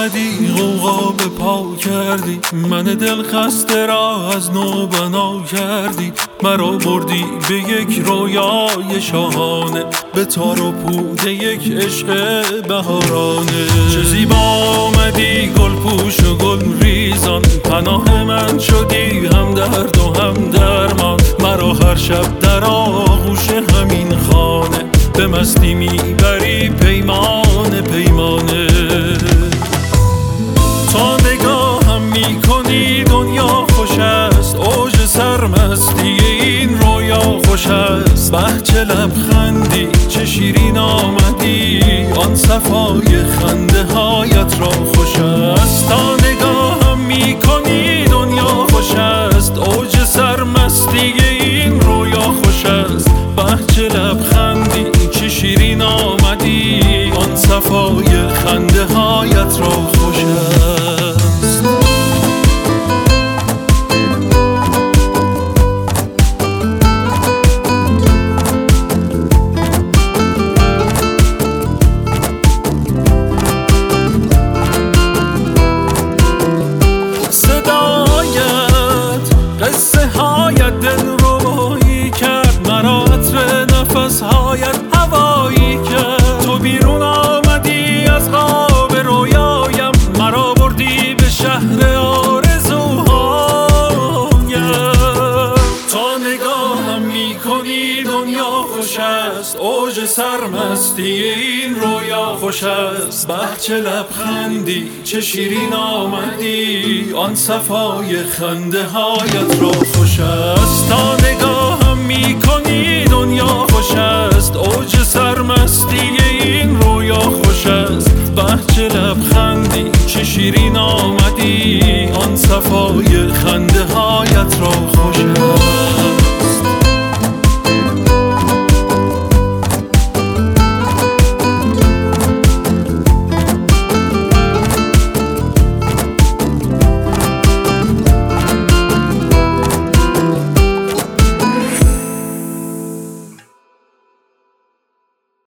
آمدی غوغا به پا کردی، من دل خسته را از نو بنا کردی. مرا بردی به یک رویای شاهانه، به تار و پود یک عشق بهارانه. چه زیبا آمدی گل پوش و گل ریزان، پناه من شدی هم درد و هم درمان. مرا هر شب در آغوش همین خانه، به مستی میبری پیمانه پیمانه. تا نگاهم میکنی دنیا خوش است، اوج سرمستی این رویا خوش است. به چه لبخندی چه شیرین آمدی، آن صفای خنده هایت را خوش است. تا نگاهم میکنی دنیا خوش است، اوج سرمستی این رویا خوش است. به چه لبخندی چه شیرین آمدی، آن صفای خنده هایت را خوش است. صدایت قصه هایت دل ربایی کرد، مرا عطر نفس هایت هوایی کرد. تو بیرون آمدی از خواب رویایم، مرا بردی به شهر آرزوهایم. تا نگاهم میکنی دنیا خوش است، اوج سرمستی این رویا خوش است. به چه لبخندی چه شیرین آمدی، آن صفای خنده هایت را خوش است. تا نگاهم میکنی دنیا خوش است، اوج سرمستی این رویا خوش است. به چه لبخندی چه شیرین آمدی، آن صفای خنده هایت را